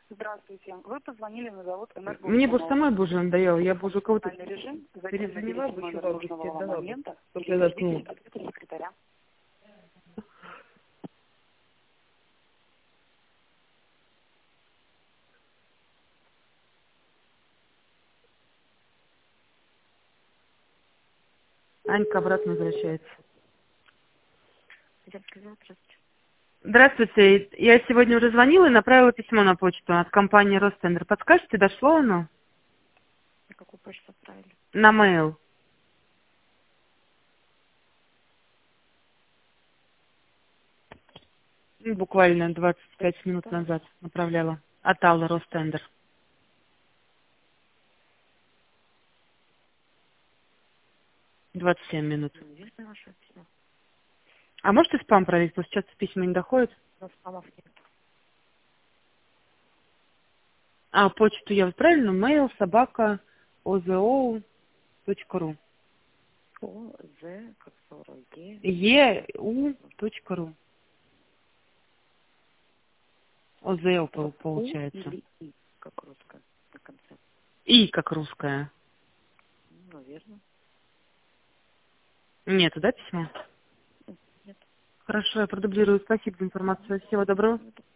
Здравствуйте. Вы позвонили на завод «Энергоустановка». Мне бы самой бы уже надоело, я бы уже кого-то Специальный режим. Затем перезвонила бы еще в августе, нужного отдала бы, момента. только я заткнула. Ответа секретаря. Анька обратно возвращается. Здравствуйте. Здравствуйте, я сегодня уже звонила и направила письмо на почту от компании Ростендер. Подскажете, дошло оно? На какую почту отправили? На mail. Буквально 25 минут назад направляла. От Аллы Ростендер. 27 минут. Неизвестно ваше письмо. А можете спам проверить? Потому что сейчас письма не доходят. Но спамов нет. А почту я вот правильно? Mail собака ozo.ru. О, З, как 40, Е. eu.ru. ОЗО получается. Или И, как русская, на конце. И как русская. Наверное. Нету, да, письма? Нет. Хорошо, я продублирую. Спасибо за информацию. Всего доброго.